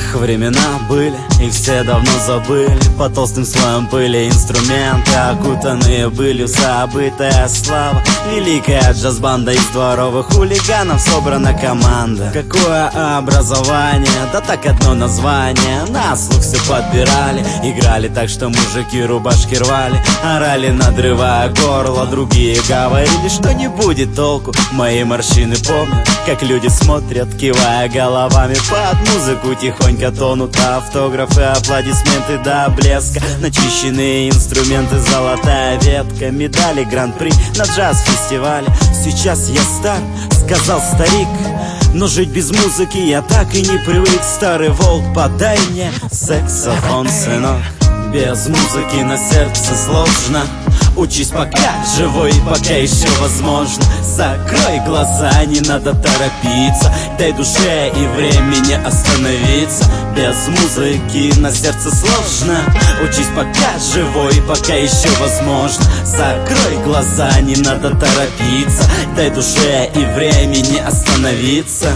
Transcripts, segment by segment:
Эх, времена были, их все давно забыли. По толстым слоям пыли инструменты, окутанные былью забытая слава. Великая джаз-банда из дворовых хулиганов, собрана команда. Какое образование, да так одно название. На слух все подбирали, играли так, что мужики рубашки рвали. Орали, надрывая горло, другие говорили, что не будет толку. Мои морщины помнят, как люди смотрят, кивая головами под музыку. Тихонько тонут автографы, аплодисменты до блеска. Начищенные инструменты, золотая ветка, медали гран-при на джаз-фестивале. Сейчас я стар, сказал старик, но жить без музыки я так и не привык. Старый волк, подай мне саксофон, сынок. Без музыки на сердце сложно. Учись пока живой, пока еще возможно. Закрой глаза, не надо торопиться. Дай душе и времени остановиться. Без музыки на сердце сложно. Учись пока живой, пока еще возможно. Закрой глаза, не надо торопиться. Дай душе и времени остановиться.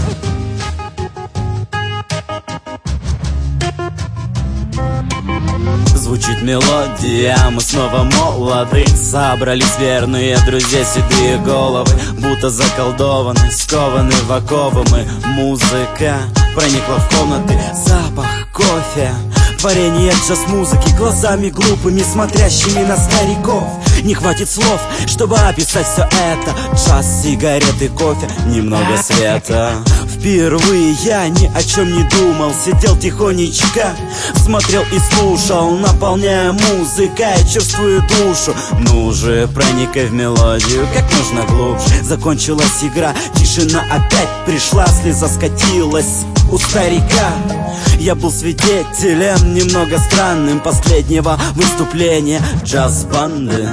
Звучит мелодия, мы снова молоды. Собрались верные друзья, седые головы, будто заколдованы, скованы в оковы мы. Музыка проникла в комнаты, запах кофе, творение джаз-музыки, глазами глупыми, смотрящими на стариков. Не хватит слов, чтобы описать все это. Джаз, сигареты, кофе, немного света. Впервые я ни о чем не думал. Сидел тихонечко, смотрел и слушал, наполняя музыкой чувствую душу. Ну же, проникай в мелодию как можно глубже. Закончилась игра, тишина опять пришла, слеза скатилась у старика. Я был свидетелем немного странным последнего выступления джаз-банды.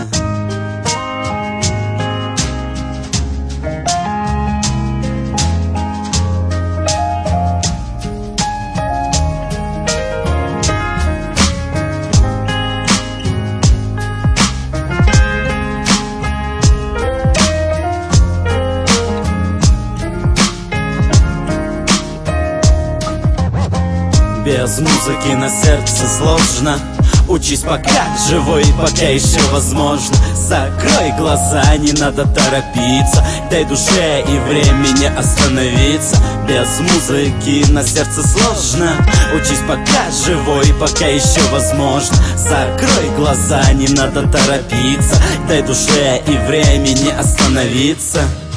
Без музыки на сердце сложно. Учись пока живой, пока еще возможно. Закрой глаза, не надо торопиться. Дай душе и времени остановиться. Без музыки на сердце сложно. Учись пока живой, пока еще возможно. Закрой глаза, не надо торопиться. Дай душе и времени остановиться.